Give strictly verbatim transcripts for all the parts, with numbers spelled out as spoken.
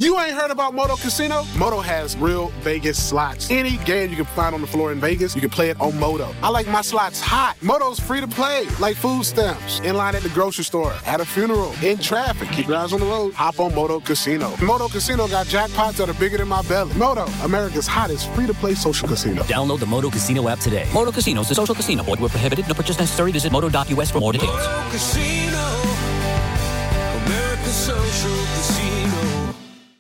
You ain't heard about Moto Casino? Moto has real Vegas slots. Any game you can find on the floor in Vegas, you can play it on Moto. I like my slots hot. Moto's free to play, like food stamps. In line at the grocery store, at a funeral, in traffic. Keep your eyes on the road. Hop on Moto Casino. Moto Casino got jackpots that are bigger than my belly. Moto, America's hottest free-to-play social casino. Download the Moto Casino app today. Moto Casino is a social casino. Void where prohibited. No purchase necessary. Visit moto dot U S for more details. Moto Casino. America's social casino.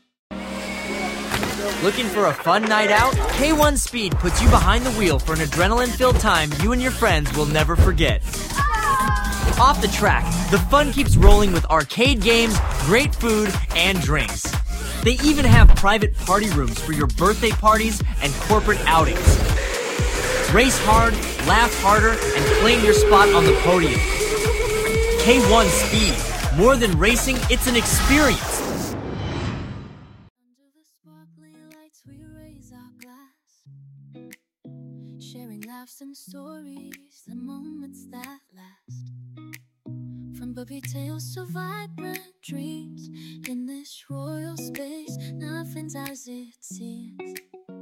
Looking for a fun night out? K one Speed puts you behind the wheel for an adrenaline-filled time you and your friends will never forget. Off the track, the fun keeps rolling with arcade games, great food, and drinks. They even have private party rooms for your birthday parties and corporate outings. Race hard, laugh harder, and claim your spot on the podium. K one Speed. More than racing, it's an experience. Under the sparkling lights, we raise our glass, sharing laughs and stories, the moments that last. From puppy tales to vibrant dreams, in this royal space, nothing's as it seems.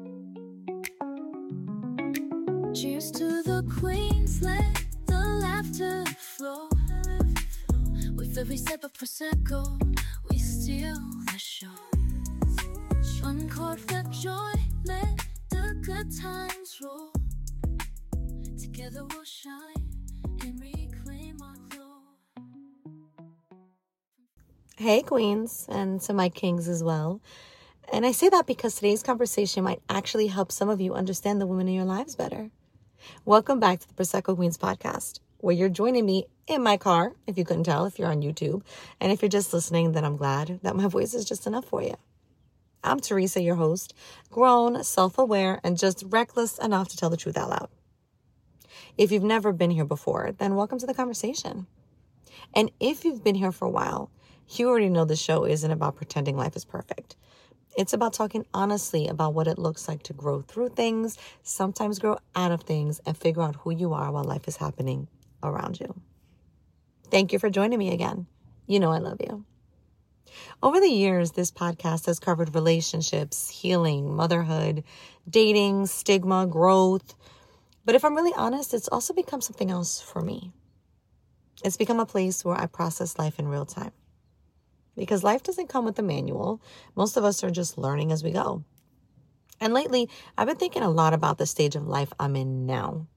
Cheers to the queens, let the laughter flow. With every sip of Prosecco, we steal the show. Uncork the joy, let the good times roll. Together we'll shine and reclaim our glow. Hey, queens, and to my kings as well. And I say that because today's conversation might actually help some of you understand the women in your lives better. Welcome back to the Prosecco Queens podcast, where you're joining me in my car, if you couldn't tell, if you're on YouTube. And if you're just listening, then I'm glad that my voice is just enough for you. I'm Teresa, your host, grown, self-aware, and just reckless enough to tell the truth out loud. If you've never been here before, then welcome to the conversation. And if you've been here for a while, you already know the show isn't about pretending life is perfect. It's about talking honestly about what it looks like to grow through things, sometimes grow out of things, and figure out who you are while life is happening around you. Thank you for joining me again. You know I love you. Over the years, this podcast has covered relationships, healing, motherhood, dating, stigma, growth. But if I'm really honest, it's also become something else for me. It's become a place where I process life in real time. Because life doesn't come with a manual. Most of us are just learning as we go. And lately, I've been thinking a lot about the stage of life I'm in now.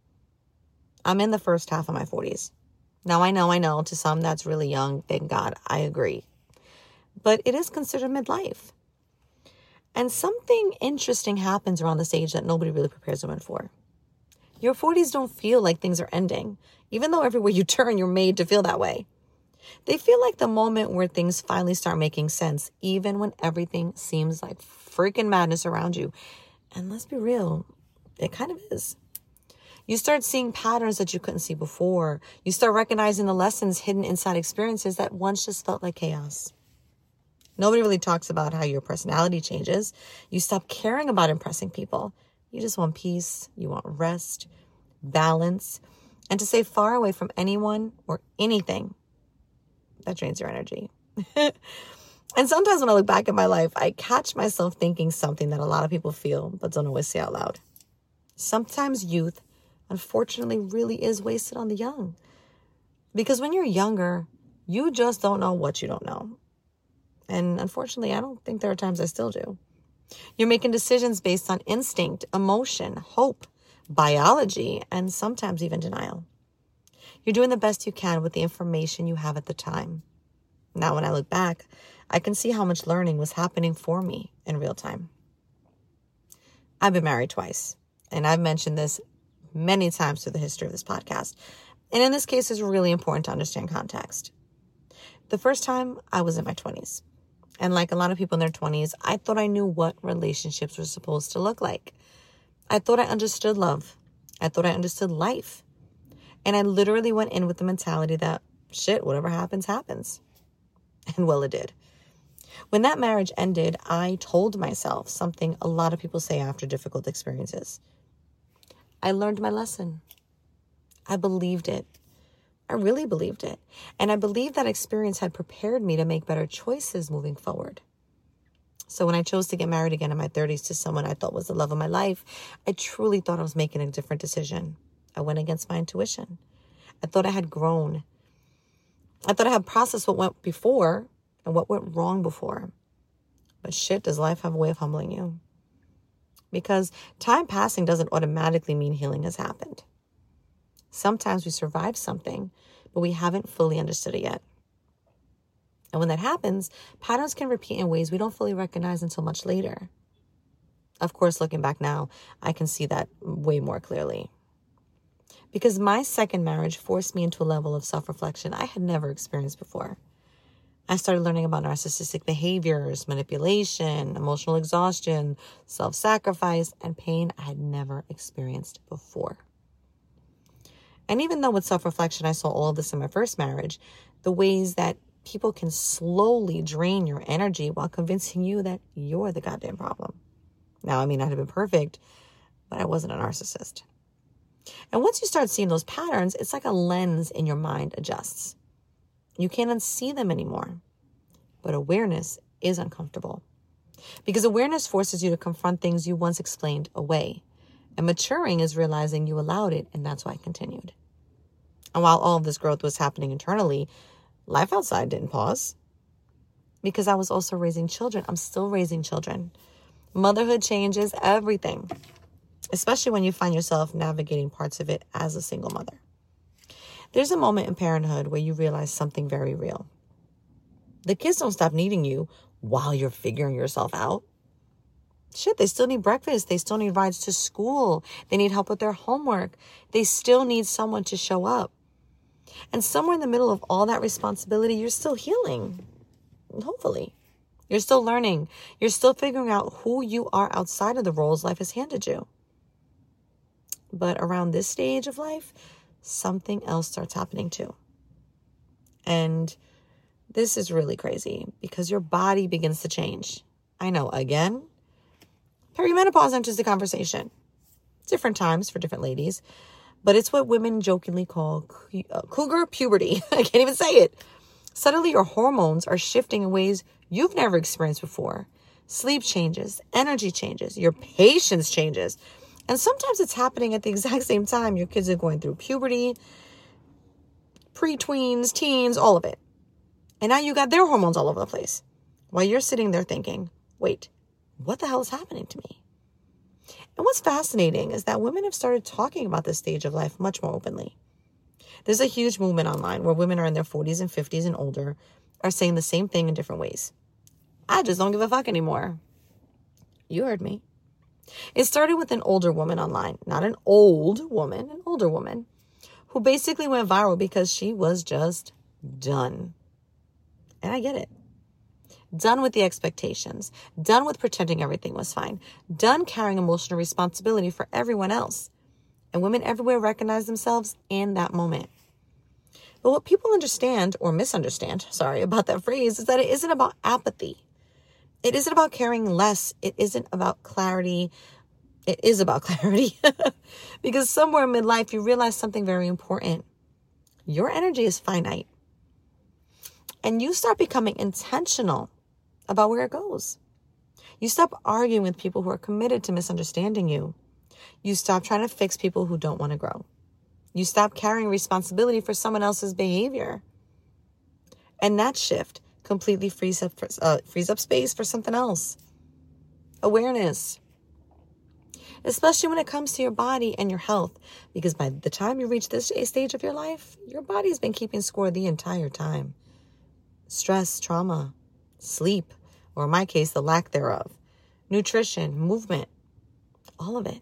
I'm in the first half of my forties. Now, I know, I know, to some that's really young. Thank God, I agree. But it is considered midlife. And something interesting happens around this age that nobody really prepares women for. Your forties don't feel like things are ending, even though everywhere you turn, you're made to feel that way. They feel like the moment where things finally start making sense, even when everything seems like freaking madness around you. And let's be real, it kind of is. You start seeing patterns that you couldn't see before. You start recognizing the lessons hidden inside experiences that once just felt like chaos. Nobody really talks about how your personality changes. You stop caring about impressing people. You just want peace. You want rest, balance, and to stay far away from anyone or anything that drains your energy. And sometimes when I look back at my life, I catch myself thinking something that a lot of people feel but don't always say out loud. Sometimes youth, unfortunately, really is wasted on the young. Because when you're younger, you just don't know what you don't know. And unfortunately, I don't think there are times I still do. You're making decisions based on instinct, emotion, hope, biology, and sometimes even denial. You're doing the best you can with the information you have at the time. Now, when I look back, I can see how much learning was happening for me in real time. I've been married twice, and I've mentioned this many times through the history of this podcast. And in this case, it's really important to understand context. The first time, I was in my twenties. And like a lot of people in their twenties, I thought I knew what relationships were supposed to look like. I thought I understood love. I thought I understood life. And I literally went in with the mentality that, shit, whatever happens, happens. And well, it did. When that marriage ended, I told myself something a lot of people say after difficult experiences. I learned my lesson. I believed it. I really believed it. And I believed that experience had prepared me to make better choices moving forward. So when I chose to get married again in my thirties to someone I thought was the love of my life, I truly thought I was making a different decision. I went against my intuition. I thought I had grown. I thought I had processed what went before and what went wrong before. But shit, does life have a way of humbling you? Because time passing doesn't automatically mean healing has happened. Sometimes we survive something, but we haven't fully understood it yet. And when that happens, patterns can repeat in ways we don't fully recognize until much later. Of course, looking back now, I can see that way more clearly. Because my second marriage forced me into a level of self-reflection I had never experienced before. I started learning about narcissistic behaviors, manipulation, emotional exhaustion, self-sacrifice, and pain I had never experienced before. And even though with self-reflection, I saw all of this in my first marriage, the ways that people can slowly drain your energy while convincing you that you're the goddamn problem. Now, I mean, I'd have been perfect, but I wasn't a narcissist. And once you start seeing those patterns, it's like a lens in your mind adjusts. You can't unsee them anymore. But awareness is uncomfortable. Because awareness forces you to confront things you once explained away. And maturing is realizing you allowed it, and that's why it continued. And while all of this growth was happening internally, life outside didn't pause. Because I was also raising children. I'm still raising children. Motherhood changes everything. Especially when you find yourself navigating parts of it as a single mother. There's a moment in parenthood where you realize something very real. The kids don't stop needing you while you're figuring yourself out. Shit, they still need breakfast. They still need rides to school. They need help with their homework. They still need someone to show up. And somewhere in the middle of all that responsibility, you're still healing. Hopefully. You're still learning. You're still figuring out who you are outside of the roles life has handed you. But around this stage of life, something else starts happening too. And this is really crazy because your body begins to change. I know, again, perimenopause enters the conversation. Different times for different ladies, but it's what women jokingly call cougar puberty. I can't even say it. Suddenly your hormones are shifting in ways you've never experienced before. Sleep changes, energy changes, your patience changes. And sometimes it's happening at the exact same time. Your kids are going through puberty, pre-tweens, teens, all of it. And now you got their hormones all over the place. While you're sitting there thinking, wait, what the hell is happening to me? And what's fascinating is that women have started talking about this stage of life much more openly. There's a huge movement online where women are in their forties and fifties and older are saying the same thing in different ways. I just don't give a fuck anymore. You heard me. It started with an older woman online, not an old woman, an older woman, who basically went viral because she was just done. And I get it. Done with the expectations, done with pretending everything was fine, done carrying emotional responsibility for everyone else. And women everywhere recognize themselves in that moment. But what people understand or misunderstand, sorry, about that phrase is that it isn't about apathy. It isn't about caring less. It isn't about clarity. It is about clarity. Because somewhere in midlife, you realize something very important. Your energy is finite. And you start becoming intentional about where it goes. You stop arguing with people who are committed to misunderstanding you. You stop trying to fix people who don't want to grow. You stop carrying responsibility for someone else's behavior. And that shift completely frees up, uh, frees up space for something else. Awareness. Especially when it comes to your body and your health. Because by the time you reach this stage of your life, your body's been keeping score the entire time. Stress, trauma, sleep, or in my case, the lack thereof. Nutrition, movement, all of it.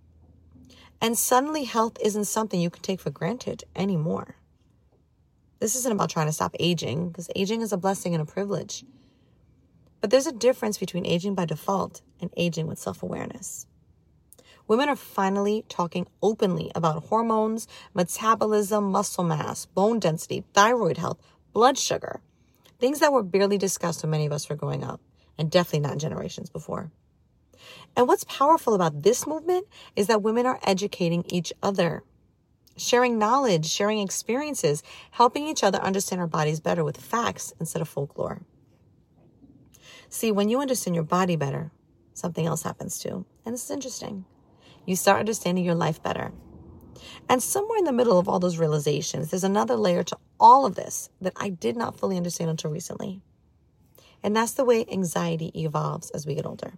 And suddenly health isn't something you can take for granted anymore. This isn't about trying to stop aging, because aging is a blessing and a privilege. But there's a difference between aging by default and aging with self-awareness. Women are finally talking openly about hormones, metabolism, muscle mass, bone density, thyroid health, blood sugar. Things that were barely discussed when many of us were growing up, and definitely not in generations before. And what's powerful about this movement is that women are educating each other. Sharing knowledge, sharing experiences, helping each other understand our bodies better with facts instead of folklore. See, when you understand your body better, something else happens too. And this is interesting. You start understanding your life better. And somewhere in the middle of all those realizations, there's another layer to all of this that I did not fully understand until recently. And that's the way anxiety evolves as we get older.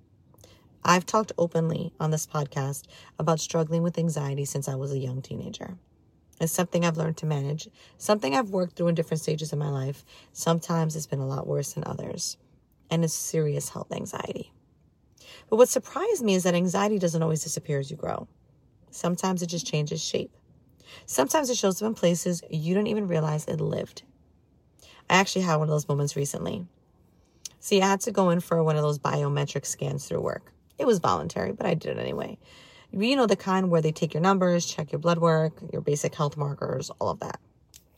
I've talked openly on this podcast about struggling with anxiety since I was a young teenager. It's something I've learned to manage, something I've worked through in different stages of my life. Sometimes it's been a lot worse than others, and it's serious health anxiety. But what surprised me is that anxiety doesn't always disappear as you grow. Sometimes it just changes shape. Sometimes it shows up in places you didn't even realize it lived. I actually had one of those moments recently. See, I had to go in for one of those biometric scans through work. It was voluntary, but I did it anyway. You know, the kind where they take your numbers, check your blood work, your basic health markers, all of that.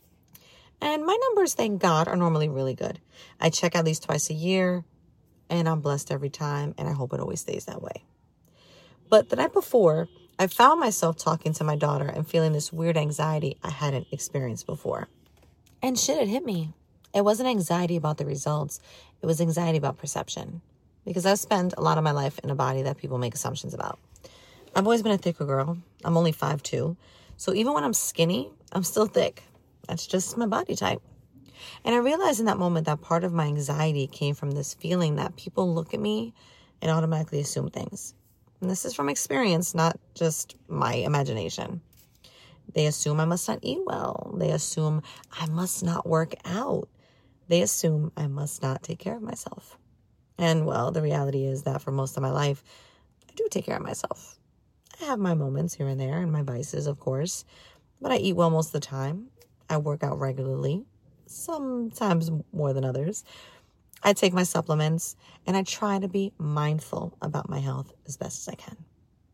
And my numbers, thank God, are normally really good. I check at least twice a year, and I'm blessed every time, and I hope it always stays that way. But the night before, I found myself talking to my daughter and feeling this weird anxiety I hadn't experienced before. And shit, it hit me. It wasn't anxiety about the results. It was anxiety about perception. Because I've spent a lot of my life in a body that people make assumptions about. I've always been a thicker girl. I'm only five foot two. So even when I'm skinny, I'm still thick. That's just my body type. And I realized in that moment that part of my anxiety came from this feeling that people look at me and automatically assume things. And this is from experience, not just my imagination. They assume I must not eat well. They assume I must not work out. They assume I must not take care of myself. And well, the reality is that for most of my life, I do take care of myself. I have my moments here and there and my vices, of course, but I eat well most of the time. I work out regularly, sometimes more than others. I take my supplements, and I try to be mindful about my health as best as I can.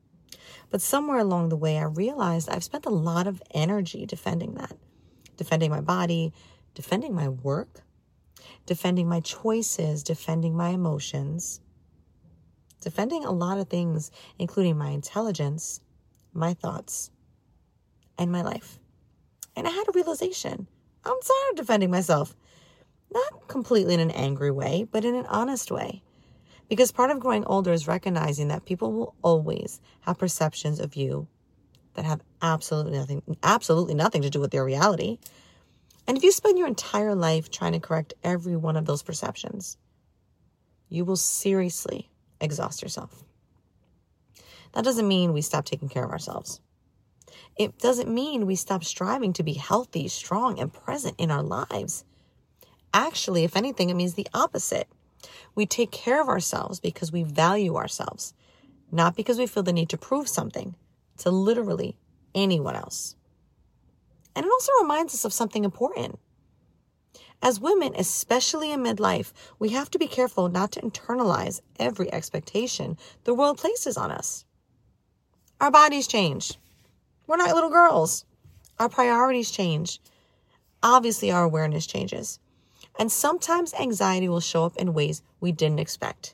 But somewhere along the way, I realized I've spent a lot of energy defending that, defending my body, defending my work, defending my choices, defending my emotions, defending a lot of things, including my intelligence, my thoughts, and my life. And I had a realization. I'm tired of defending myself. Not completely in an angry way, but in an honest way. Because part of growing older is recognizing that people will always have perceptions of you that have absolutely nothing, absolutely nothing to do with their reality. And if you spend your entire life trying to correct every one of those perceptions, you will seriously exhaust yourself. That doesn't mean we stop taking care of ourselves. It doesn't mean we stop striving to be healthy, strong, and present in our lives. Actually, if anything, it means the opposite. We take care of ourselves because we value ourselves, not because we feel the need to prove something to literally anyone else. And it also reminds us of something important. As women, especially in midlife, we have to be careful not to internalize every expectation the world places on us. Our bodies change. We're not little girls. Our priorities change. Obviously, our awareness changes. And sometimes anxiety will show up in ways we didn't expect.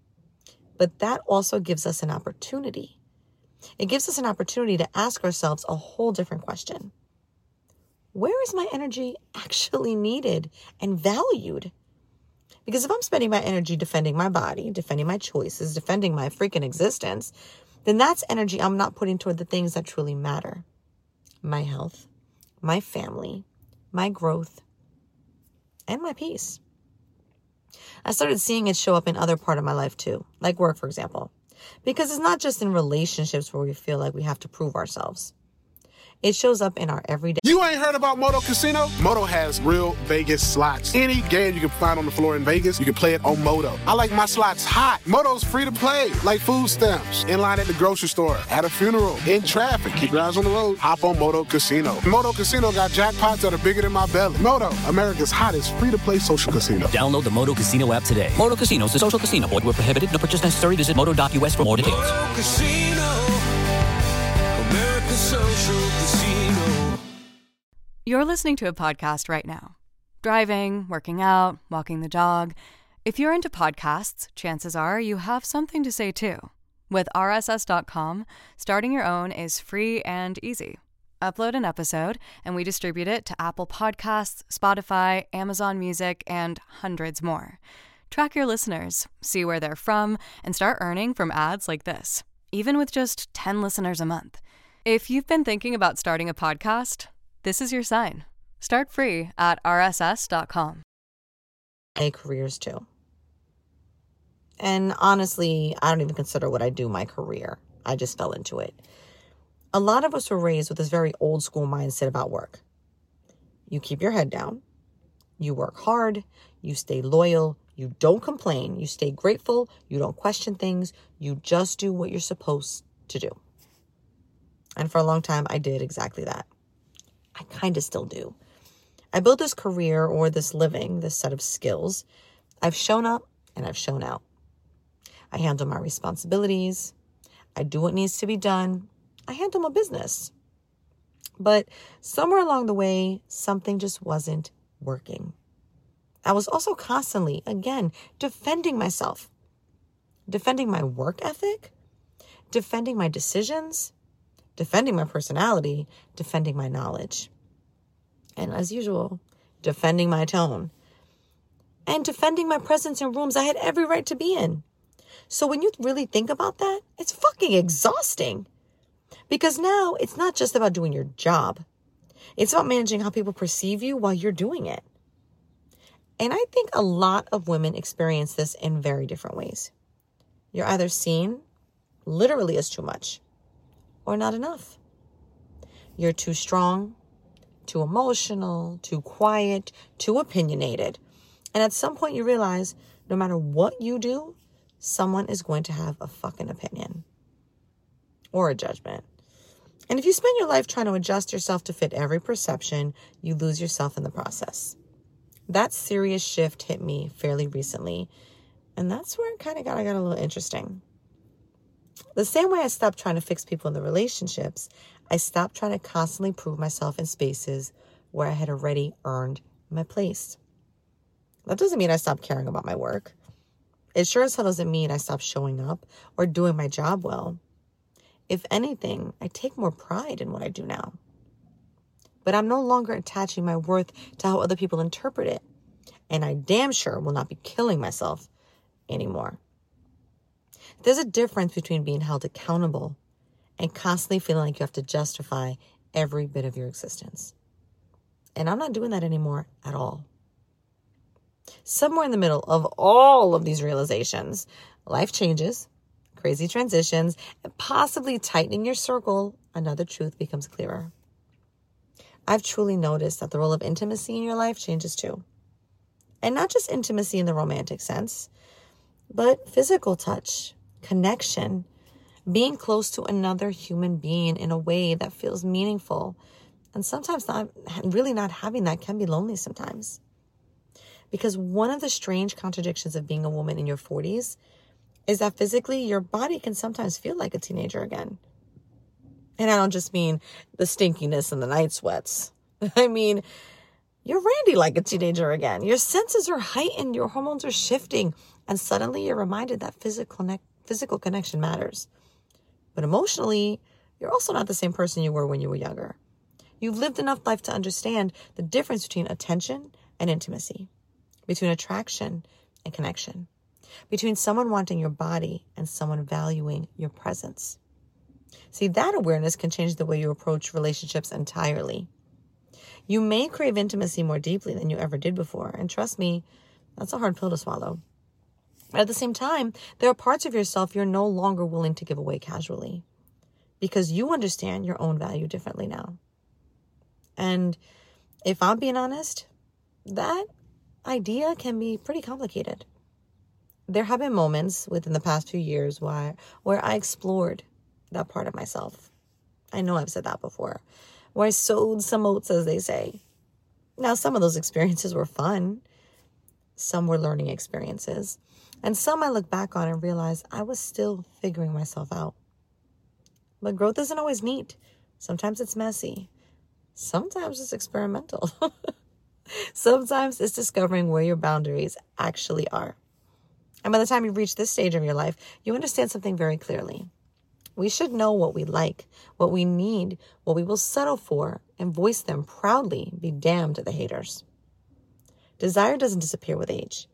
But that also gives us an opportunity. It gives us an opportunity to ask ourselves a whole different question. Where is my energy actually needed and valued? Because if I'm spending my energy defending my body, defending my choices, defending my freaking existence, then that's energy I'm not putting toward the things that truly matter. My health, my family, my growth, and my peace. I started seeing it show up in other part of my life too, like work, for example. Because it's not just in relationships where we feel like we have to prove ourselves. It shows up in our everyday. You ain't heard about Moto Casino? Moto has real Vegas slots. Any game you can find on the floor in Vegas, you can play it on Moto. I like my slots hot. Moto's free to play, like food stamps. In line at the grocery store, at a funeral, in traffic. Keep your eyes on the road. Hop on Moto Casino. Moto Casino got jackpots that are bigger than my belly. Moto, America's hottest free-to-play social casino. Download the Moto Casino app today. Moto Casino is a social casino. Void where prohibited. No purchase necessary. Visit moto dot U S for more details. Moto Casino, America's social casino. You're listening to a podcast right now. Driving, working out, walking the dog. If you're into podcasts, chances are you have something to say too. With R S S dot com, starting your own is free and easy. Upload an episode, and we distribute it to Apple Podcasts, Spotify, Amazon Music, and hundreds more. Track your listeners, see where they're from, and start earning from ads like this, even with just ten listeners a month. If you've been thinking about starting a podcast, this is your sign. Start free at R S S dot com. A careers too. And honestly, I don't even consider what I do my career. I just fell into it. A lot of us were raised with this very old school mindset about work. You keep your head down. You work hard. You stay loyal. You don't complain. You stay grateful. You don't question things. You just do what you're supposed to do. And for a long time, I did exactly that. I kind of still do. I built this career or this living, this set of skills. I've shown up and I've shown out. I handle my responsibilities. I do what needs to be done. I handle my business. But somewhere along the way, something just wasn't working. I was also constantly, again, defending myself. Defending my work ethic. Defending my decisions. Defending my personality. Defending my knowledge. And as usual, defending my tone. And defending my presence in rooms I had every right to be in. So when you really think about that, it's fucking exhausting. Because now it's not just about doing your job. It's about managing how people perceive you while you're doing it. And I think a lot of women experience this in very different ways. You're either seen literally as too much or not enough. You're too strong, too emotional, too quiet, too opinionated. And at some point you realize no matter what you do, someone is going to have a fucking opinion or a judgment. And if you spend your life trying to adjust yourself to fit every perception, you lose yourself in the process. That serious shift hit me fairly recently. And that's where it kind of got, I got a little interesting. The same way I stopped trying to fix people in the relationships, I stopped trying to constantly prove myself in spaces where I had already earned my place. That doesn't mean I stopped caring about my work. It sure as hell doesn't mean I stopped showing up or doing my job well. If anything, I take more pride in what I do now. But I'm no longer attaching my worth to how other people interpret it. And I damn sure will not be killing myself anymore. There's a difference between being held accountable and constantly feeling like you have to justify every bit of your existence. And I'm not doing that anymore at all. Somewhere in the middle of all of these realizations, life changes, crazy transitions, and possibly tightening your circle, another truth becomes clearer. I've truly noticed that the role of intimacy in your life changes too. And not just intimacy in the romantic sense, but physical touch, connection, being close to another human being in a way that feels meaningful. And sometimes not really not having that can be lonely sometimes. Because one of the strange contradictions of being a woman in your forties is that physically your body can sometimes feel like a teenager again. And I don't just mean the stinkiness and the night sweats. I mean, you're randy like a teenager again. Your senses are heightened, your hormones are shifting, and suddenly you're reminded that physical ne- physical connection matters. But emotionally, you're also not the same person you were when you were younger. You've lived enough life to understand the difference between attention and intimacy, between attraction and connection, between someone wanting your body and someone valuing your presence. See, that awareness can change the way you approach relationships entirely. You may crave intimacy more deeply than you ever did before, and trust me, that's a hard pill to swallow. But at the same time, there are parts of yourself you're no longer willing to give away casually because you understand your own value differently now. And if I'm being honest, that idea can be pretty complicated. There have been moments within the past few years where, where I explored that part of myself. I know I've said that before. Where I sowed some oats, as they say. Now, some of those experiences were fun. Some were learning experiences. And some I look back on and realize I was still figuring myself out. But growth isn't always neat. Sometimes it's messy. Sometimes it's experimental. Sometimes it's discovering where your boundaries actually are. And by the time you reach this stage of your life, you understand something very clearly. We should know what we like, what we need, what we will settle for, and voice them proudly, be damned to the haters. Desire doesn't disappear with age.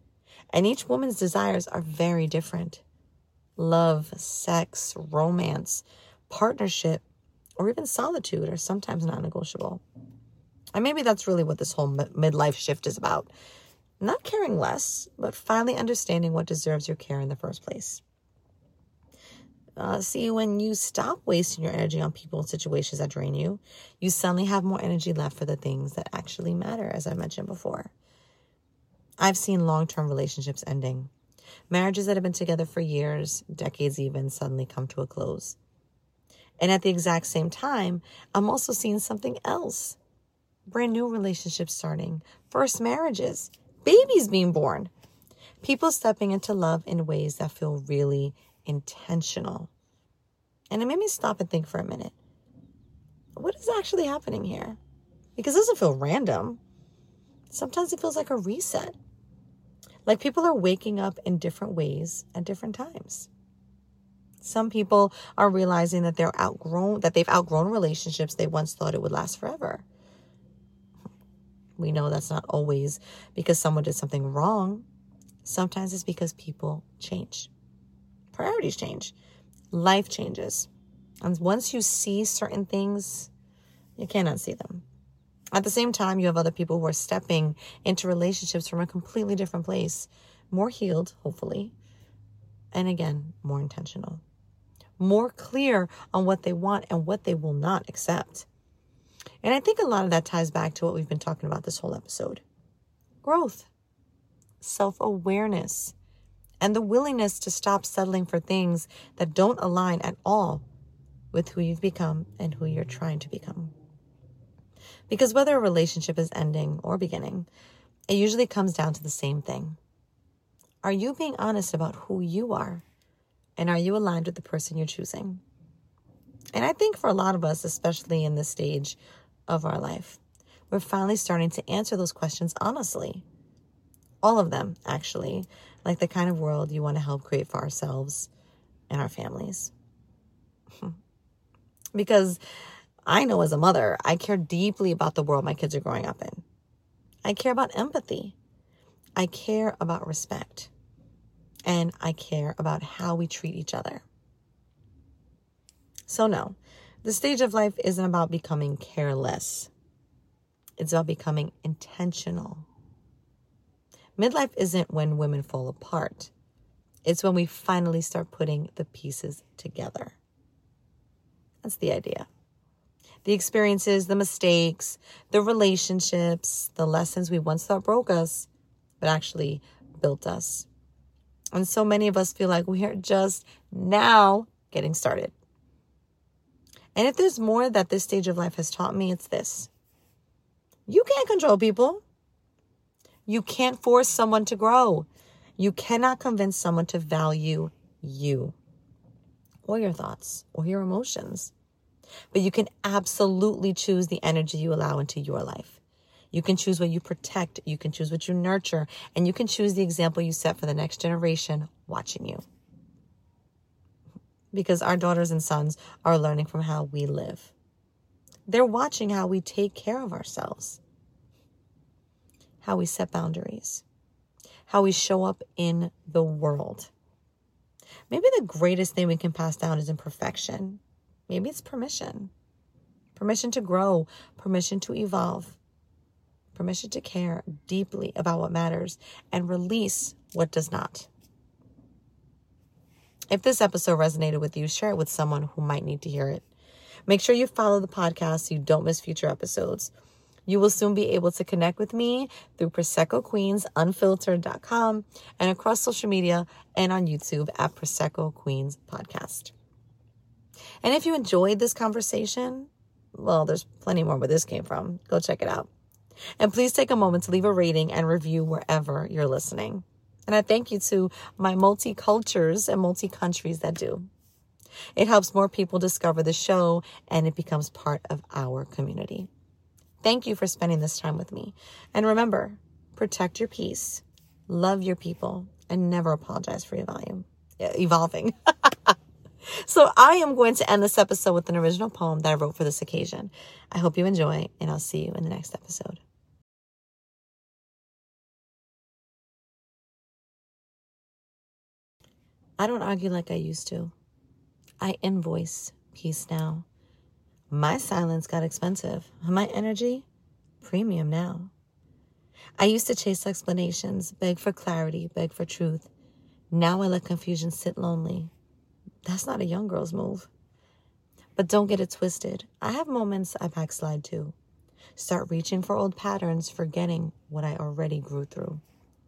And each woman's desires are very different. Love, sex, romance, partnership, or even solitude are sometimes non-negotiable. And maybe that's really what this whole midlife shift is about. Not caring less, but finally understanding what deserves your care in the first place. Uh, see, when you stop wasting your energy on people and situations that drain you, you suddenly have more energy left for the things that actually matter, as I mentioned before. I've seen long-term relationships ending. Marriages that have been together for years, decades even, suddenly come to a close. And at the exact same time, I'm also seeing something else. Brand new relationships starting, first marriages, babies being born, people stepping into love in ways that feel really intentional. And it made me stop and think for a minute. What is actually happening here? Because it doesn't feel random. Sometimes it feels like a reset. Like people are waking up in different ways at different times. Some people are realizing that they're outgrown, that they've outgrown relationships they once thought it would last forever. We know that's not always because someone did something wrong. Sometimes it's because people change. Priorities change. Life changes. And once you see certain things, you cannot see them. At the same time, you have other people who are stepping into relationships from a completely different place. More healed, hopefully. And again, more intentional. More clear on what they want and what they will not accept. And I think a lot of that ties back to what we've been talking about this whole episode. Growth, self-awareness, and the willingness to stop settling for things that don't align at all with who you've become and who you're trying to become. Because whether a relationship is ending or beginning, it usually comes down to the same thing. Are you being honest about who you are? And are you aligned with the person you're choosing? And I think for a lot of us, especially in this stage of our life, we're finally starting to answer those questions honestly. All of them, actually, like the kind of world you want to help create for ourselves and our families. Because I know as a mother, I care deeply about the world my kids are growing up in. I care about empathy. I care about respect. And I care about how we treat each other. So no, the stage of life isn't about becoming careless. It's about becoming intentional. Midlife isn't when women fall apart. It's when we finally start putting the pieces together. That's the idea. The experiences, the mistakes, the relationships, the lessons we once thought broke us, but actually built us. And so many of us feel like we are just now getting started. And if there's more that this stage of life has taught me, it's this. You can't control people. You can't force someone to grow. You cannot convince someone to value you or your thoughts or your emotions. But you can absolutely choose the energy you allow into your life. You can choose what you protect. You can choose what you nurture. And you can choose the example you set for the next generation watching you. Because our daughters and sons are learning from how we live. They're watching how we take care of ourselves. How we set boundaries. How we show up in the world. Maybe the greatest thing we can pass down isn't perfection. Maybe it's permission. Permission to grow. Permission to evolve. Permission to care deeply about what matters and release what does not. If this episode resonated with you, share it with someone who might need to hear it. Make sure you follow the podcast so you don't miss future episodes. You will soon be able to connect with me through Prosecco Queens Unfiltered dot com and across social media and on YouTube at Prosecco Queens Podcast. And if you enjoyed this conversation, well, there's plenty more where this came from. Go check it out. And please take a moment to leave a rating and review wherever you're listening. And I thank you to my multi-cultures and multi-countries that do. It helps more people discover the show and it becomes part of our community. Thank you for spending this time with me. And remember, protect your peace, love your people, and never apologize for your volume, evolving. So I am going to end this episode with an original poem that I wrote for this occasion. I hope you enjoy, and I'll see you in the next episode. I don't argue like I used to. I invoice peace now. My silence got expensive. My energy, premium now. I used to chase explanations, beg for clarity, beg for truth. Now I let confusion sit lonely. That's not a young girl's move. But don't get it twisted. I have moments I backslide too. Start reaching for old patterns, forgetting what I already grew through.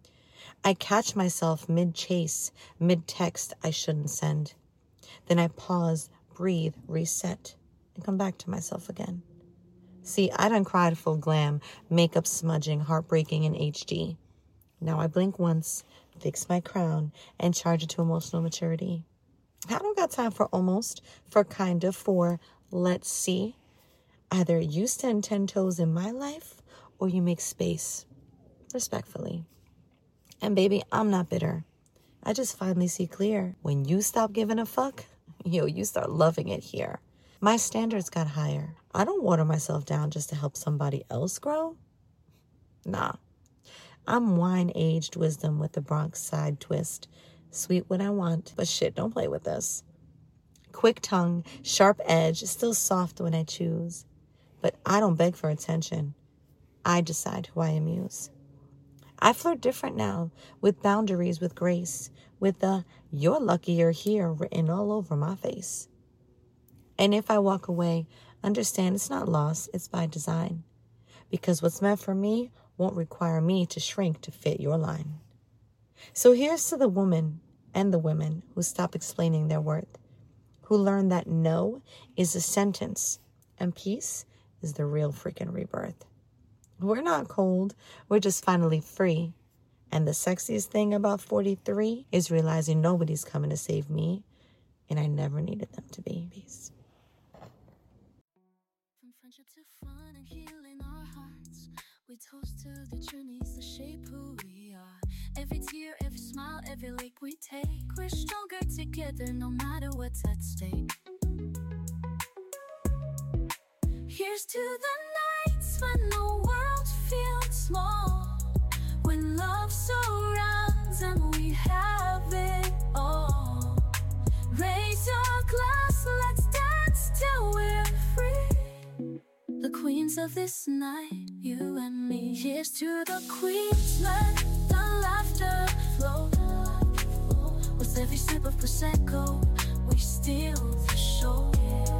I catch myself mid-chase, mid-text I shouldn't send. Then I pause, breathe, reset, and come back to myself again. See, I done cried full glam, makeup smudging, heartbreaking in H D. Now I blink once, fix my crown, and charge it to emotional maturity. I don't got time for almost, for kind of, for let's see. Either you stand ten toes in my life, or you make space, respectfully. And baby, I'm not bitter. I just finally see clear. When you stop giving a fuck, yo, you start loving it here. My standards got higher. I don't water myself down just to help somebody else grow. Nah. I'm wine-aged wisdom with the Bronx side twist. Sweet when I want, but shit, don't play with this. Quick tongue, sharp edge, still soft when I choose. But I don't beg for attention. I decide who I amuse. I flirt different now, with boundaries, with grace, with the "you're lucky you're here" written all over my face. And if I walk away, understand it's not loss, it's by design. Because what's meant for me won't require me to shrink to fit your line. So here's to the woman and the women who stop explaining their worth, who learn that no is a sentence and peace is the real freaking rebirth. We're not cold, we're just finally free. And the sexiest thing about forty-three is realizing nobody's coming to save me, and I never needed them to be. Peace. From friendship to fun and healing our hearts, we toast to the journeys that shape who we are. Every tear, every smile, every leap we take, we're stronger together no matter what's at stake. Here's to the nights when the world feels small, when love surrounds and we have it all. Raise your glass, let's dance till we're free. The queens of this night, you and me. Here's to the queens, let the laughter flow. With every sip of Prosecco, we steal the show.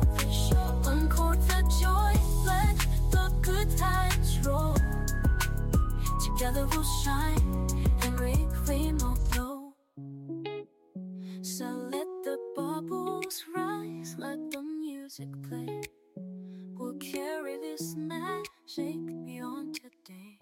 Uncork the joy, let the good times roll. Together we'll shine and reclaim our glow. So let the bubbles rise, let the music play. We'll carry this magic beyond today.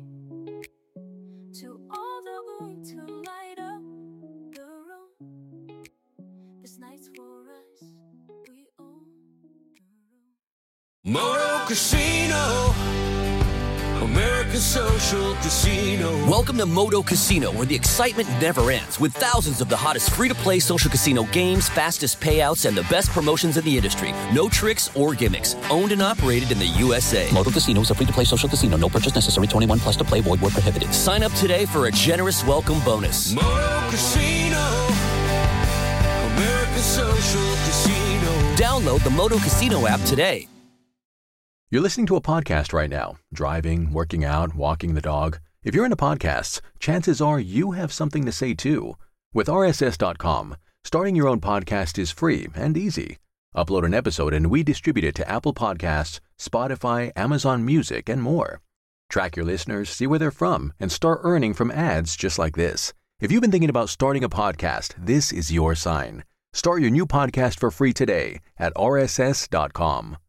To all that want to light up the room. This night's for us, we own the room. Moto Casino, America's social casino. Welcome to Moto Casino, where the excitement never ends, with thousands of the hottest free-to-play social casino games, fastest payouts, and the best promotions in the industry. No tricks or gimmicks. Owned and operated in the U S A. Moto Casino is a free-to-play social casino. No purchase necessary. twenty-one plus to play. Void where prohibited. Sign up today for a generous welcome bonus. Moto Casino, America's social casino. Download the Moto Casino app today. You're listening to a podcast right now, driving, working out, walking the dog. If you're into podcasts, chances are you have something to say too. With R S S dot com, starting your own podcast is free and easy. Upload an episode and we distribute it to Apple Podcasts, Spotify, Amazon Music, and more. Track your listeners, see where they're from, and start earning from ads just like this. If you've been thinking about starting a podcast, this is your sign. Start your new podcast for free today at R S S dot com.